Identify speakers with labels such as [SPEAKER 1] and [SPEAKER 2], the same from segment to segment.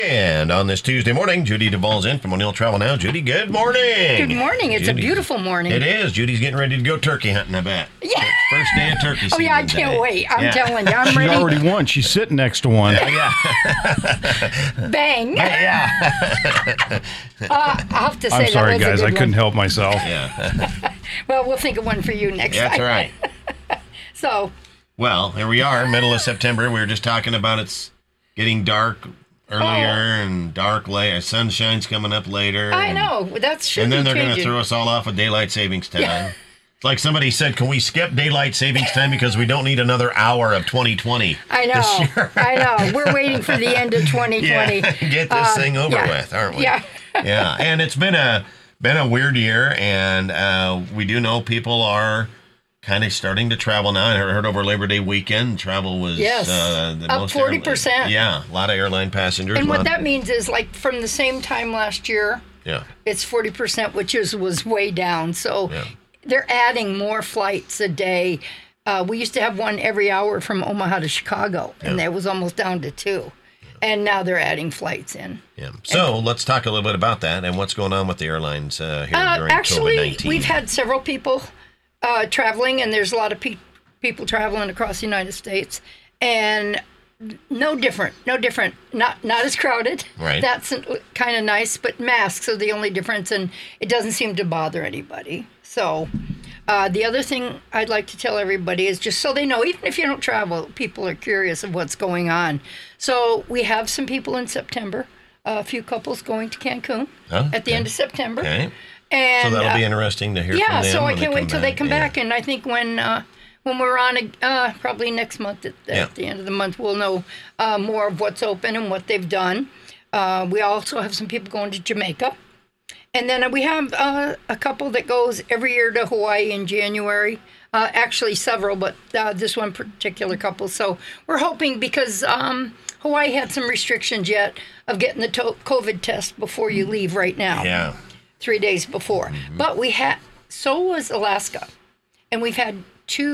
[SPEAKER 1] And on this Tuesday morning, Judy Duvall's in from O'Neill Travel Now. Judy, good morning.
[SPEAKER 2] Good morning. It's a beautiful morning.
[SPEAKER 1] It is. Judy's getting ready to go turkey hunting, I bet.
[SPEAKER 2] Yeah.
[SPEAKER 1] First day of turkey season.
[SPEAKER 2] Oh, yeah, I can't wait. I'm telling you, I'm
[SPEAKER 3] She
[SPEAKER 2] ready.
[SPEAKER 3] already won. She's sitting next to one.
[SPEAKER 2] Bang.
[SPEAKER 1] Yeah.
[SPEAKER 2] I'll have to say
[SPEAKER 3] I'm sorry,
[SPEAKER 2] that was
[SPEAKER 3] guys.
[SPEAKER 2] a
[SPEAKER 3] I
[SPEAKER 2] good
[SPEAKER 3] couldn't
[SPEAKER 2] one.
[SPEAKER 3] help myself.
[SPEAKER 1] Yeah.
[SPEAKER 2] Well, we'll think of one for you next
[SPEAKER 1] That's
[SPEAKER 2] time.
[SPEAKER 1] right.
[SPEAKER 2] So,
[SPEAKER 1] Well, here we are, middle of September. We were just talking about it's getting dark earlier and dark later. Sunshine's coming up later.
[SPEAKER 2] I know. That should
[SPEAKER 1] And then
[SPEAKER 2] be
[SPEAKER 1] they're going to
[SPEAKER 2] changing.
[SPEAKER 1] throw us all off with daylight savings time.
[SPEAKER 2] Yeah.
[SPEAKER 1] It's like somebody said, can we skip daylight savings time because we don't need another hour of 2020
[SPEAKER 2] I know.
[SPEAKER 1] this year?
[SPEAKER 2] I know. We're waiting for the end of 2020.
[SPEAKER 1] Yeah, get this thing over with, aren't we?
[SPEAKER 2] Yeah.
[SPEAKER 1] Yeah, and it's been a weird year, and we do know people are kind of starting to travel now. I heard over Labor Day weekend, travel was
[SPEAKER 2] Yes.
[SPEAKER 1] the
[SPEAKER 2] Up
[SPEAKER 1] most
[SPEAKER 2] 40%.
[SPEAKER 1] Yeah, a lot of airline passengers.
[SPEAKER 2] And what that means is, like, from the same time last year,
[SPEAKER 1] Yeah,
[SPEAKER 2] it's 40%, which was way down. So
[SPEAKER 1] Yeah.
[SPEAKER 2] they're adding more flights a day. We used to have one every hour from Omaha to Chicago, and that was almost down to 2. And now they're adding flights in.
[SPEAKER 1] yeah. So let's talk a little bit about that and what's going on with the airlines here during
[SPEAKER 2] Actually,
[SPEAKER 1] COVID-19.
[SPEAKER 2] we've had several people traveling, and there's a lot of people traveling across the United States, and no different. Not as crowded.
[SPEAKER 1] Right.
[SPEAKER 2] That's kind of nice, but masks are the only difference, and it doesn't seem to bother anybody. So the other thing I'd like to tell everybody is just so they know, even if you don't travel, people are curious of what's going on. So we have some people in September, a few couples going to Cancun at the end of September.
[SPEAKER 1] Okay.
[SPEAKER 2] And,
[SPEAKER 1] So that'll be interesting to hear from them.
[SPEAKER 2] so I
[SPEAKER 1] when they
[SPEAKER 2] can't wait
[SPEAKER 1] come
[SPEAKER 2] till they
[SPEAKER 1] back.
[SPEAKER 2] come
[SPEAKER 1] Yeah.
[SPEAKER 2] back. And I think when we're on, probably next month at the end of the month, we'll know more of what's open and what they've done. We also have some people going to Jamaica. And then we have a couple that goes every year to Hawaii in January. Actually, several, but this one particular couple. So we're hoping, because Hawaii had some restrictions yet of getting the COVID test before you leave right now.
[SPEAKER 1] Yeah.
[SPEAKER 2] 3 days before.
[SPEAKER 1] Mm-hmm.
[SPEAKER 2] But so was Alaska. And we've had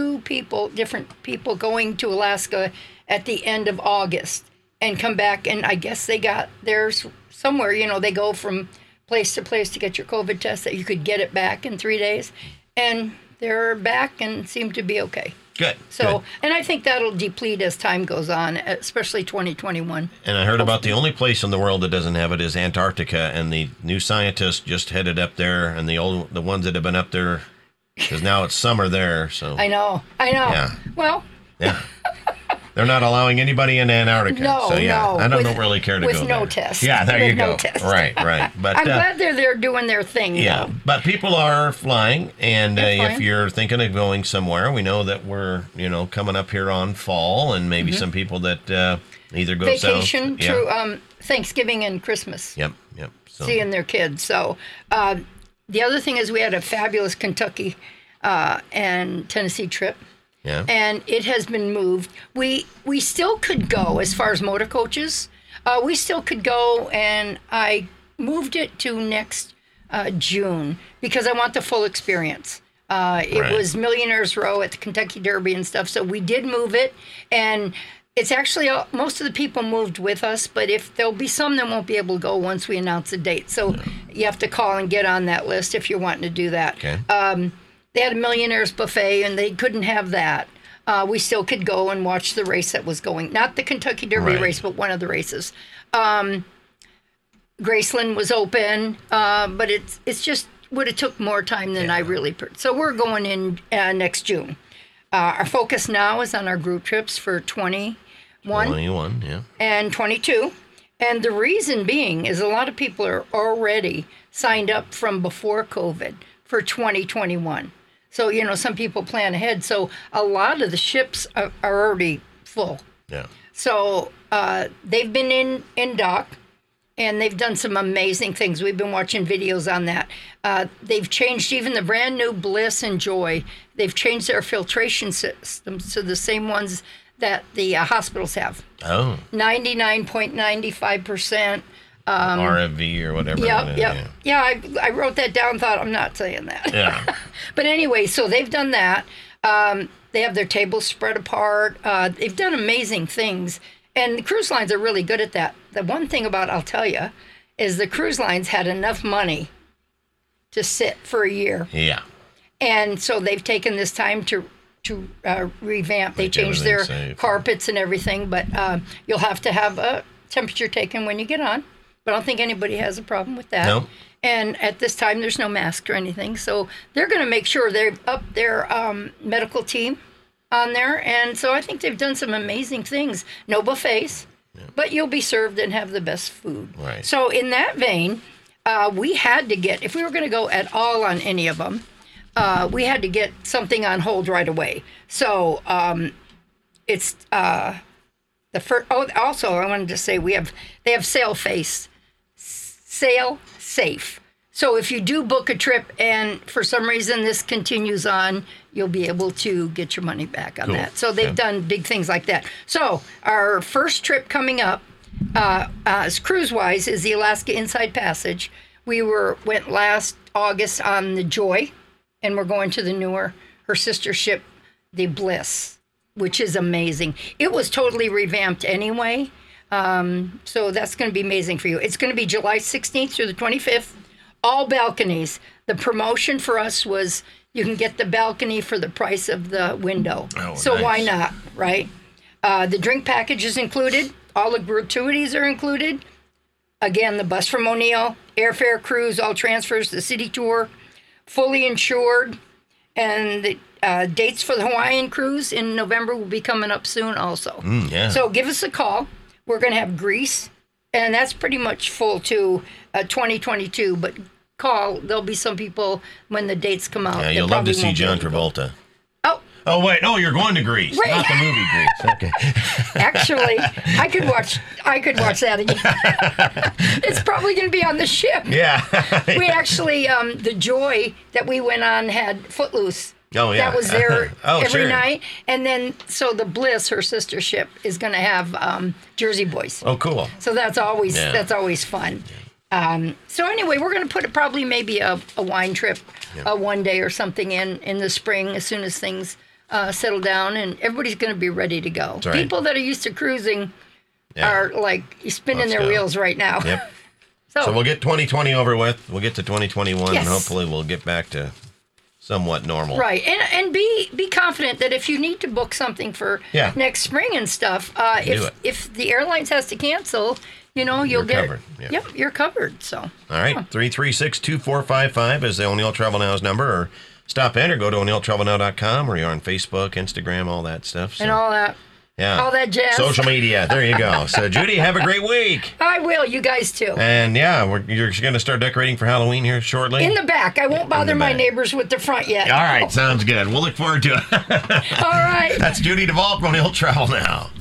[SPEAKER 2] different people going to Alaska at the end of August and come back. And I guess they got theirs somewhere, they go from place to place to get your COVID test that you could get it back in 3 days. And they're back and seem to be okay.
[SPEAKER 1] Good.
[SPEAKER 2] So,
[SPEAKER 1] good.
[SPEAKER 2] and I think that'll deplete as time goes on, especially 2021.
[SPEAKER 1] And I heard about the only place in the world that doesn't have it is Antarctica, and the new scientists just headed up there, and the ones that have been up there, because now it's summer there. So
[SPEAKER 2] I know.
[SPEAKER 1] Yeah.
[SPEAKER 2] Well,
[SPEAKER 1] yeah, they're not allowing anybody in Antarctica.
[SPEAKER 2] No,
[SPEAKER 1] so yeah,
[SPEAKER 2] no.
[SPEAKER 1] I don't really care to
[SPEAKER 2] with
[SPEAKER 1] go
[SPEAKER 2] no
[SPEAKER 1] there.
[SPEAKER 2] test.
[SPEAKER 1] Yeah, there
[SPEAKER 2] With
[SPEAKER 1] you go.
[SPEAKER 2] no test.
[SPEAKER 1] Right. But
[SPEAKER 2] I'm glad they're there doing their thing.
[SPEAKER 1] yeah,
[SPEAKER 2] though.
[SPEAKER 1] but people are flying, and
[SPEAKER 2] They're
[SPEAKER 1] if
[SPEAKER 2] flying.
[SPEAKER 1] you're thinking of going somewhere, we know that we're coming up here on fall, and maybe some people that either go
[SPEAKER 2] Vacation
[SPEAKER 1] south.
[SPEAKER 2] through Thanksgiving and Christmas,
[SPEAKER 1] Yep. So,
[SPEAKER 2] seeing their kids. So the other thing is we had a fabulous Kentucky and Tennessee trip.
[SPEAKER 1] yeah.
[SPEAKER 2] And it has been moved. We still could go as far as motor coaches. We still could go, and I moved it to next June because I want the full experience. It
[SPEAKER 1] Right.
[SPEAKER 2] was Millionaires Row at the Kentucky Derby and stuff, so we did move it. And it's actually, most of the people moved with us, but if there'll be some that won't be able to go once we announce a date. So you have to call and get on that list if you're wanting to do that.
[SPEAKER 1] Okay.
[SPEAKER 2] They had a Millionaires buffet, and they couldn't have that. We still could go and watch the race that was going. Not the Kentucky Derby
[SPEAKER 1] Right.
[SPEAKER 2] race, but one of the races. Graceland was open, but it's just would have took more time than I really. So we're going in next June. Our focus now is on our group trips for 21
[SPEAKER 1] yeah.
[SPEAKER 2] and 22. And the reason being is a lot of people are already signed up from before COVID for 2021. So, some people plan ahead. So a lot of the ships are already full.
[SPEAKER 1] Yeah.
[SPEAKER 2] So they've been in dock, and they've done some amazing things. We've been watching videos on that. They've changed even the brand new Bliss and Joy. They've changed their filtration systems to the same ones that the hospitals have.
[SPEAKER 1] Oh.
[SPEAKER 2] 99.95%.
[SPEAKER 1] RFV or whatever.
[SPEAKER 2] Yep. Yeah, I wrote that down, thought I'm not saying that.
[SPEAKER 1] Yeah.
[SPEAKER 2] But anyway, so they've done that. They have their tables spread apart. They've done amazing things. And the cruise lines are really good at that. The one thing I'll tell you, is the cruise lines had enough money to sit for a year.
[SPEAKER 1] Yeah.
[SPEAKER 2] And so they've taken this time to revamp. They changed their
[SPEAKER 1] safe.
[SPEAKER 2] carpets and everything, but you'll have to have a temperature taken when you get on. But I don't think anybody has a problem with that.
[SPEAKER 1] No.
[SPEAKER 2] And at this time, there's no mask or anything. So they're going to make sure they've upped their medical team on there. And so I think they've done some amazing things. No buffets, but you'll be served and have the best food.
[SPEAKER 1] Right.
[SPEAKER 2] So in that vein, we had to get, if we were going to go at all on any of them, we had to get something on hold right away. So it's the first. Oh, also I wanted to say they have sail safe. So if you do book a trip and for some reason this continues on, you'll be able to get your money back on that. So they've done big things like that. So our first trip coming up, as cruise-wise, is the Alaska Inside Passage. We went last August on the Joy, and we're going to her sister ship, the Bliss, which is amazing. It was totally revamped anyway, so that's going to be amazing for you. It's going to be July 16th through the 25th, all balconies. The promotion for us was you can get the balcony for the price of the window.
[SPEAKER 1] Oh,
[SPEAKER 2] so
[SPEAKER 1] nice.
[SPEAKER 2] Why not, right? The drink package is included. All the gratuities are included. Again, the bus from O'Neill, airfare, cruise, all transfers, the city tour, fully insured. And the dates for the Hawaiian cruise in November will be coming up soon also.
[SPEAKER 1] Yeah.
[SPEAKER 2] So give us a call. We're going to have Greece, and that's pretty much full to 2022. But call. There'll be some people when the dates come out.
[SPEAKER 1] Yeah,
[SPEAKER 2] that
[SPEAKER 1] you'll love to
[SPEAKER 2] probably
[SPEAKER 1] see
[SPEAKER 2] won't be
[SPEAKER 1] John
[SPEAKER 2] able to go.
[SPEAKER 1] Travolta.
[SPEAKER 2] Oh,
[SPEAKER 1] Oh, wait. No, you're going to Greece.
[SPEAKER 2] Right.
[SPEAKER 1] Not the movie Greece. Okay.
[SPEAKER 2] actually, I could watch that again. It's probably going to be on the ship.
[SPEAKER 1] Yeah.
[SPEAKER 2] We actually, the Joy that we went on had Footloose.
[SPEAKER 1] Oh, yeah.
[SPEAKER 2] That was there
[SPEAKER 1] Oh,
[SPEAKER 2] every
[SPEAKER 1] sure.
[SPEAKER 2] night. And then, so the Bliss, her sister ship, is going to have Jersey Boys.
[SPEAKER 1] Oh, cool.
[SPEAKER 2] So that's always fun. So anyway, we're going to put probably maybe a wine trip one day or something in the spring as soon as things settle down, and everybody's going to be ready to go.
[SPEAKER 1] Right.
[SPEAKER 2] People that are used to cruising
[SPEAKER 1] Yeah.
[SPEAKER 2] are like spinning
[SPEAKER 1] Let's
[SPEAKER 2] their
[SPEAKER 1] go.
[SPEAKER 2] wheels right now.
[SPEAKER 1] Yep. So we'll get 2020 over with. We'll get to 2021,
[SPEAKER 2] Yes.
[SPEAKER 1] and hopefully we'll get back to somewhat normal.
[SPEAKER 2] Right, and be confident that if you need to book something for next spring and stuff, if the airlines has to cancel, you'll get
[SPEAKER 1] covered. Yeah.
[SPEAKER 2] Yep, you're covered. So
[SPEAKER 1] All right. 336-2455 is the O'Neill Travel Now's number, or stop in or go to o'neilltravelnow.com, or you're on Facebook, Instagram, all that stuff. So,
[SPEAKER 2] and all that.
[SPEAKER 1] yeah.
[SPEAKER 2] all that jazz.
[SPEAKER 1] Social media. There you go. So, Judy, have a great week.
[SPEAKER 2] I will. You guys too.
[SPEAKER 1] And you're going to start decorating for Halloween here shortly?
[SPEAKER 2] In the back. I won't bother my
[SPEAKER 1] back.
[SPEAKER 2] neighbors with the front yet.
[SPEAKER 1] All right. Sounds good. We'll look forward to it.
[SPEAKER 2] All right.
[SPEAKER 1] That's Judy DeVault from O'Neill Travel Now.